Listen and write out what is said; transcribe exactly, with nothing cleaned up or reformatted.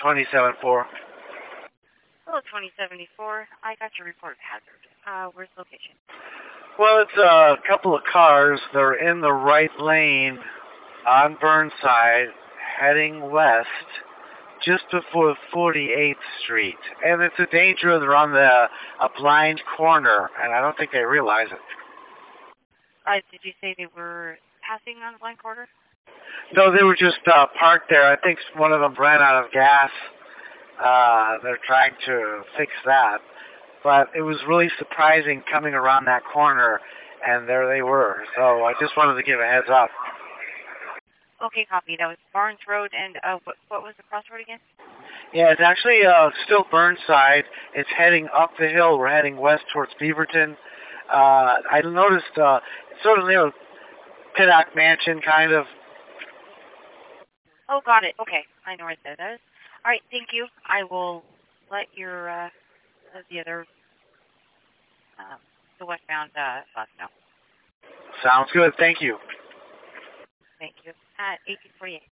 twenty seventy-four. Hello, twenty seventy-four. I got your report of hazard. Uh, where's the location? Well, it's a couple of cars. They're in the right lane on Burnside, heading west, just before forty-eighth Street. And it's a danger. They're on the a blind corner, and I don't think they realize it. Uh, did you say they were passing on the blind corner? No, they were just uh, parked there. I think one of them ran out of gas. Uh, they're trying to fix that. But it was really surprising coming around that corner, and there they were. So I just wanted to give a heads up. Okay, copy. That was Barnes Road, and uh, what, what was the crossroad again? Yeah, it's actually uh, still Burnside. It's heading up the hill. We're heading west towards Beaverton. Uh, I noticed uh, it's sort of near Pinnock Mansion, kind of. Oh, got it. Okay, I know where that is. All right, thank you. I will let your uh, the other um, the westbound uh, bus know. Sounds good. Thank you. Thank you. At eighteen forty-eight.